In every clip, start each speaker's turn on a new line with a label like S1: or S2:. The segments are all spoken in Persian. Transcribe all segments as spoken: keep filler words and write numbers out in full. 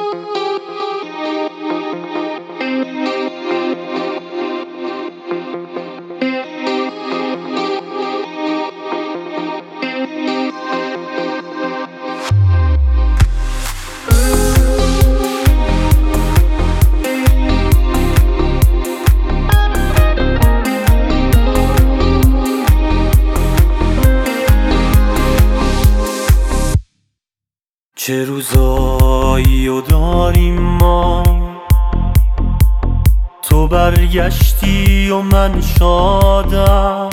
S1: چه روزایی و داریم ما، تو برگشتی و من شادم،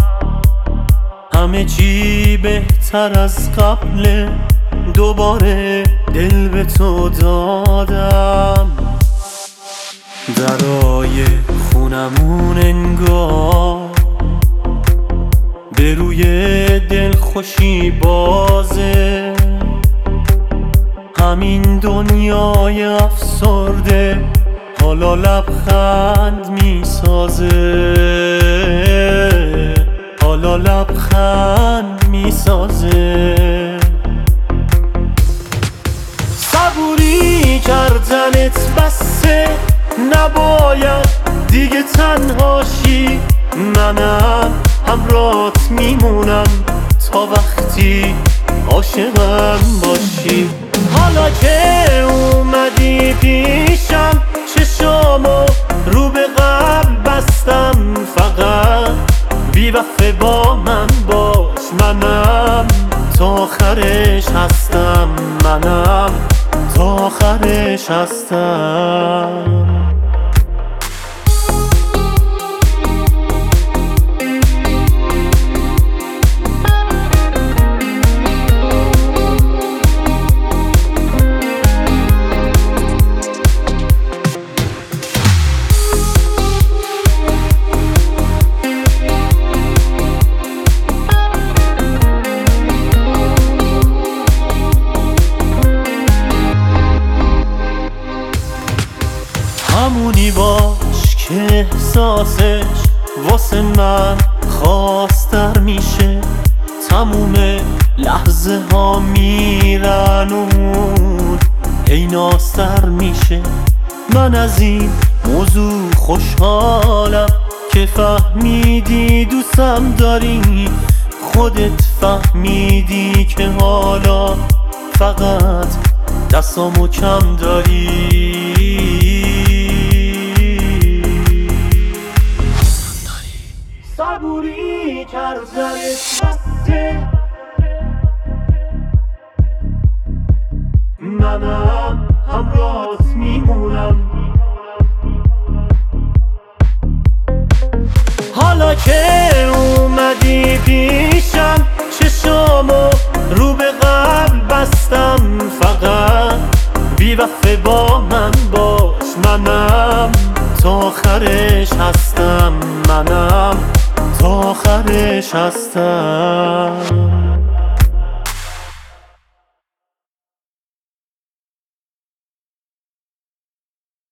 S1: همه چی بهتر از قبل، دوباره دل به تو دادم. درای خونمون انگار به روی دل خوشی بازه، همین دنیای افسرده حالا لبخند میسازه، حالا لبخند میسازه. صبوری کردنت بسه، نباید دیگه تنهاشی، منم همراهت میمونم تا وقتی عاشقم باشی. حالا که اومدی پیشم، چشامو رو به قلب بستم، فقط بی وفا با من باش، منم تا آخرش هستم، منم تا آخرش هستم. همونی باش که احساسش واسه من خاص‌تر میشه، تموم لحظه ها میرن و هی نازتر میشه. من از این موضوع خوشحالم که فهمیدی دوستم داری، خودت فهمیدی که حالا فقط دستامو کم داری. صبوری کردنت بسه، منم همراهت میمونم. حالا که اومدی پیشم، چشامو رو به قلب بستم، فقط بی وفا با من باش، منم تا آخرش هستم، منم تا آخرش هستم.